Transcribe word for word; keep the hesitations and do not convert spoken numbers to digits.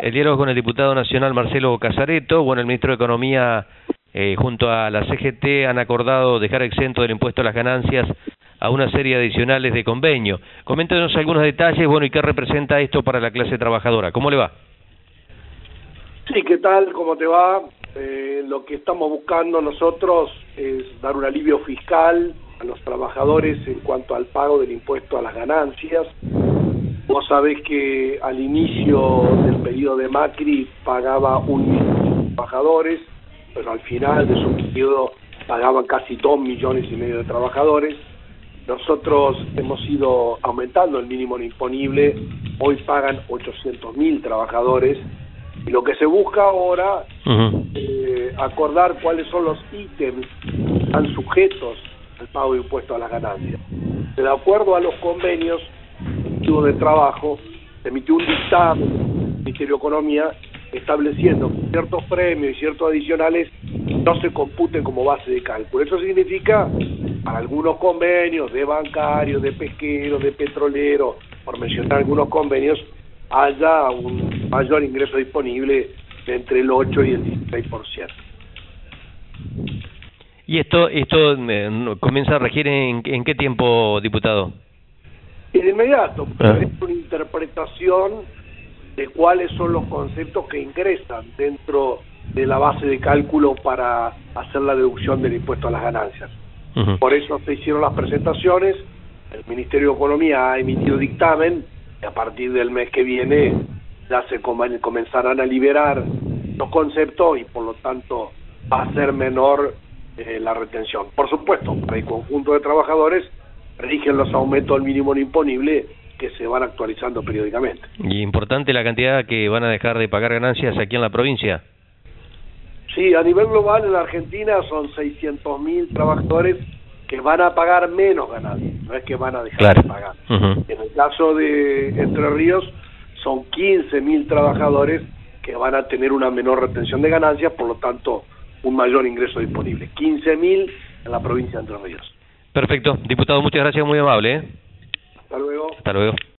el diálogo con el diputado nacional Marcelo Casareto. Bueno, el ministro de Economía eh, junto a la C G T han acordado dejar exento del impuesto a las ganancias a una serie adicionales de convenio. Coméntenos algunos detalles, bueno, y qué representa esto para la clase trabajadora. ¿Cómo le va? Sí, ¿qué tal? ¿Cómo te va? Eh, lo que estamos buscando nosotros es dar un alivio fiscal a los trabajadores en cuanto al pago del impuesto a las ganancias. Vos sabés que al inicio del periodo de Macri pagaba un millón de trabajadores, pero al final de su periodo pagaban casi dos millones y medio de trabajadores. Nosotros hemos ido aumentando el mínimo imponible, hoy pagan ochocientos mil trabajadores, y lo que se busca ahora es uh-huh. eh, acordar cuáles son los ítems que están sujetos al pago de impuestos a las ganancias. De acuerdo a los convenios de trabajo, se emitió un dictamen del Ministerio de Economía estableciendo que ciertos premios y ciertos adicionales no se computen como base de cálculo. Eso significa, para algunos convenios de bancarios, de pesqueros, de petroleros, por mencionar algunos convenios, haya un mayor ingreso disponible de entre el ocho y el dieciséis por ciento. ¿Y esto esto eh, comienza a regir en, en qué tiempo, diputado? Y de inmediato, ah. es una interpretación de cuáles son los conceptos que ingresan dentro de la base de cálculo para hacer la deducción del impuesto a las ganancias. Uh-huh. Por eso se hicieron las presentaciones, el Ministerio de Economía ha emitido dictamen, y a partir del mes que viene ya se comenzarán a liberar los conceptos y por lo tanto va a ser menor eh, la retención. Por supuesto, para el conjunto de trabajadores rigen los aumentos del mínimo imponible que se van actualizando periódicamente. ¿Y importante la cantidad que van a dejar de pagar ganancias aquí en la provincia? Sí, a nivel global en la Argentina son seiscientos mil trabajadores que van a pagar menos ganancias, no es que van a dejar claro. de pagar. Uh-huh. En el caso de Entre Ríos son quince mil trabajadores que van a tener una menor retención de ganancias, por lo tanto un mayor ingreso disponible. quince mil en la provincia de Entre Ríos. Perfecto. Diputado, muchas gracias, muy amable. ¿eh? Hasta luego. Hasta luego.